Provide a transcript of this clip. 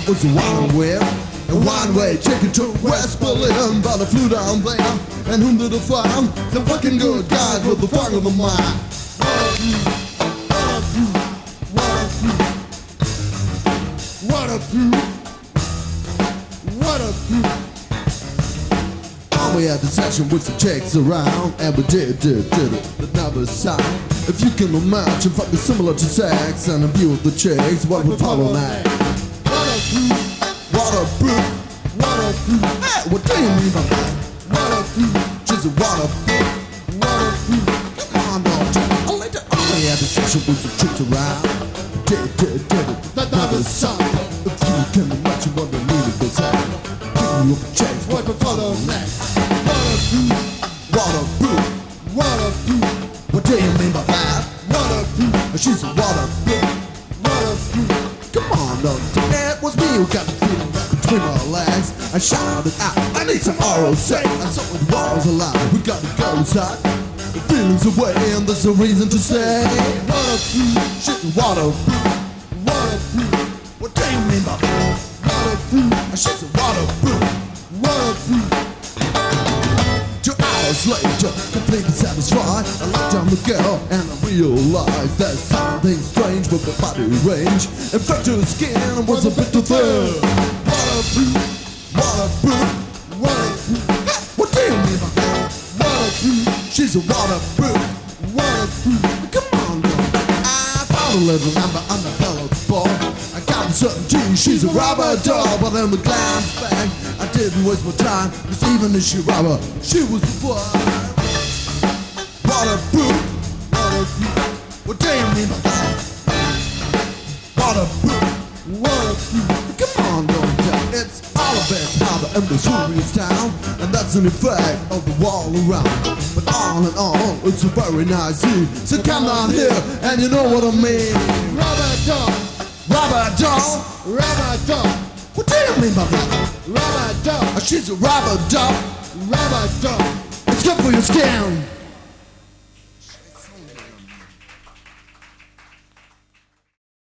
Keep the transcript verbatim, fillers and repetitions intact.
was a one way, a one-way ticket to West Berlin. But I flew down there, and whom did I find? The fucking good guys with the fog of the mind. What a view, what a view. We had the session with some chicks around, and we did, did, did it, but never sound. If you can imagine fucking similar to sex and a view of the chicks, what would follow that? What a view, what a view, what a view. Hey, what do you mean by that? What a view, just a what a view, what a view. Come on, don't you? Oh, later on we had the session with some chicks around, did, did, did it, but never sound. If you can imagine what they needed to say, give you a chance, what would follow next? What a view, what a view. What do you mean by that? What a view. She's a what a view, what a view. Come on, don't it was me who got the feeling right between my legs. I shouted out, I need some oral sex. I saw it was alive, we got to go inside. The feeling's away and there's a reason to say what a view, shit, what a view, what a view. What do you mean by that? What a view. She's a what a view, what a view. Later, completely satisfied. I looked down the girl and I realized there's something strange with her body range. In fact, her skin was a bit too thin. What a view, what a view, what a view. Hey, what do you mean by that? What a view, she's a what a view, what a view. Come on, girl. I found a little number on the pillow ball. I got the certainty she's a rubber doll, but in the glance back I didn't waste my time, cause even if she rubber, she was fun. What a view, what a view. What do you mean by that? What a view, what a view. Come on, don't tell. It's all a bit powder in this Hoover's town, and that's an effect of the wall around. But all in all, it's a very nice view. So come down here, and you know what I mean. Rubber doll, rubber doll, rubber doll. What do you mean by that? Rubber doll. She's a rubber doll, rubber doll. It's good for your skin.